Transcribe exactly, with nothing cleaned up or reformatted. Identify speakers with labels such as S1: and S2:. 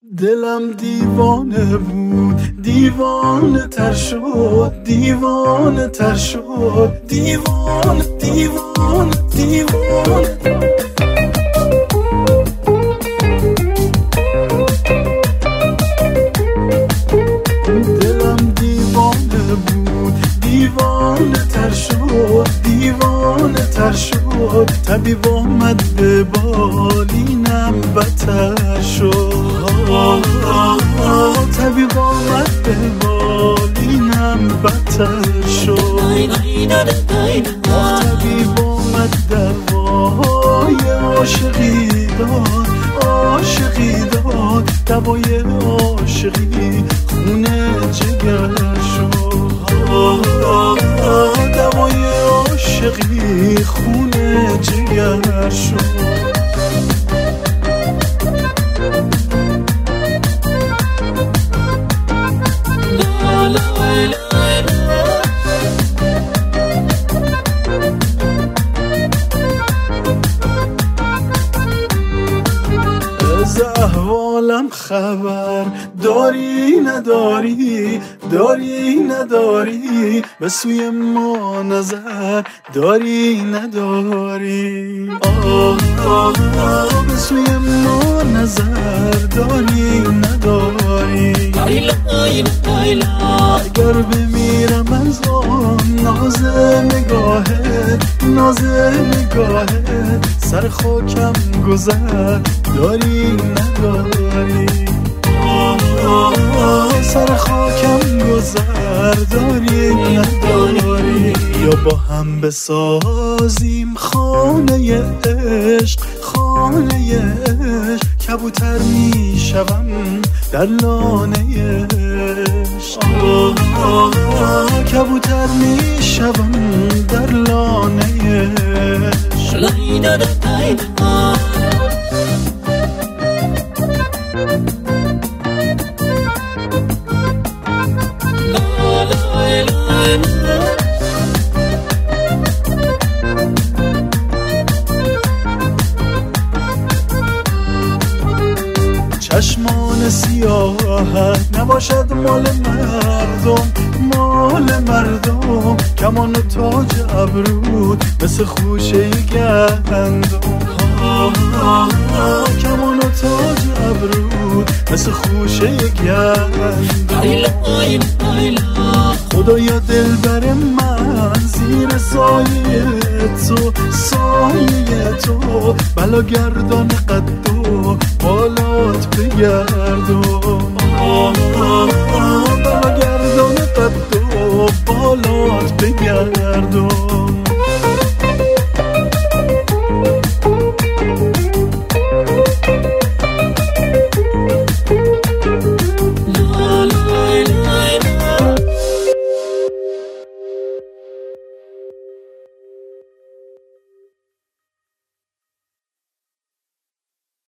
S1: دلم دیوانه بود، دیوانه تر شد، دیوانه تر شد، دیوانه دیوانه دیوانه. دلم دیوانه بود، دیوانه تر شد، دیوانه تر شد. طبیب آمد به بالینم بتر شد. طبیب آمد به بالینم بتر شد. طبیب آمد دوای عاشقی داد، عاشقی داد. دوای عاشقی خونه جگر شد. دوای عاشقی خونه جگر شد. از احوالم خبر داری نداری، داری نداری. به سوی ما نظر داری نداری. آه آه آه به سوی ما نظر داری نداری. اگر بمیرم از آن ناز نگاهت، ناز نگاهت. سر خاکم گذر داری نداری. سر خاکم گذر داری نداری. یا با هم بسازیم خانه عشق، خانه عشق. کبوتر می شوم در لانه عشق. کبوتر می شوم در لانه عشق. چشمان سیاهت نباشد مال مردم، مال مردم. کمان و تاج ابرود مثل خوشه گندم. کمان و تاج ابرود مثل خوشه گندم. خدایا دلبر من زیر سایه تو، سایه تو. بلا گردان قد و بالات بگردم. بلا گردان قد و بالات بگردم.